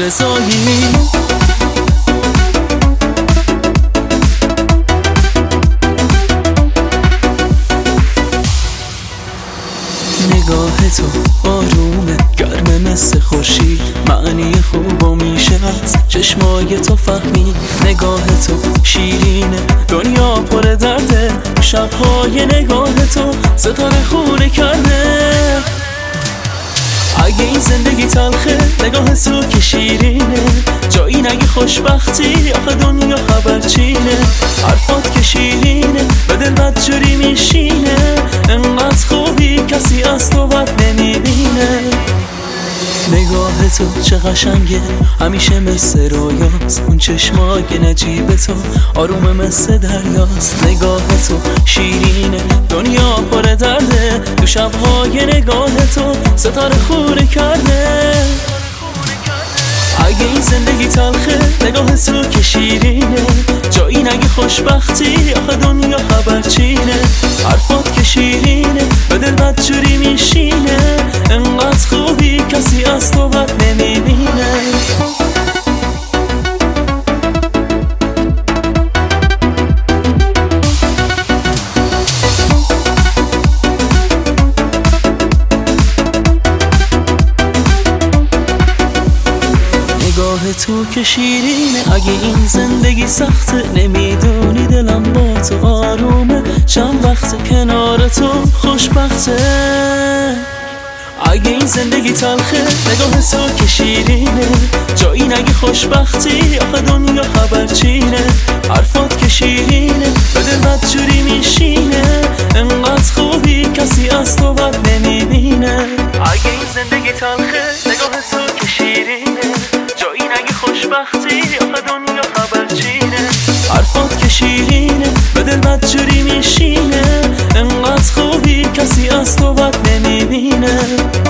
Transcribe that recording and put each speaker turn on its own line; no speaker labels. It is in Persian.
رضایی. نگاه تو آرومه، گرمه مثل خورشید، معنی خوبو میشه از چشمای تو فهمید. نگاه تو شیرینه، دنیا پر درده، شبهای نگاه تو ستاره خونه کرده. اگه این زندگی تلخه، نگاه تو که شیرینه، جایی نگی خوشبختی، آخه دنیا خبرچینه. حرفات که شیرینه، به دل بدجوری میشینه، انقدر خوبی کسی از تو بد نمیبینه. نگاه تو چه قشنگه، همیشه مثل رویاست، اون چشمای نجیب تو آرومه مثل دریاست. نگاه تو شیرینه، دنیا پر درده، تو شبهای نگاه تو ستاره خوره کرده. اگه این زندگی تلخه، نگاه تو که شیرینه، جایی نگی خوشبختی، آخه دنیا خبرچینه. حرفات که شیرینه، به دل بدجوری میشینه، انقدر خوبی کسی از تو بد نمیبینه. نگاه تو که شیرینه، اگه این زندگی سخته، نمیدونی دلم با تو آرومه، چند وقت کنار تو خوشبخته. اگه این زندگی تلخه، نگاه تو که شیرینه، جایی نگی خوشبختی، آخه دنیا خبرچینه. حرفات که شیرینه، به دل بدجوری میشینه، انقدر خوبی کسی از تو بد نمیبینه. اگه این زندگی تلخه، نگاه تو که شیرینه، جایی نگی خوشبختی، آخه دنیا خبرچینه. حرفات که شیرینه، به دل بدجوری میشینه، انقدر خوبی کسی از تو بد نمیبینه.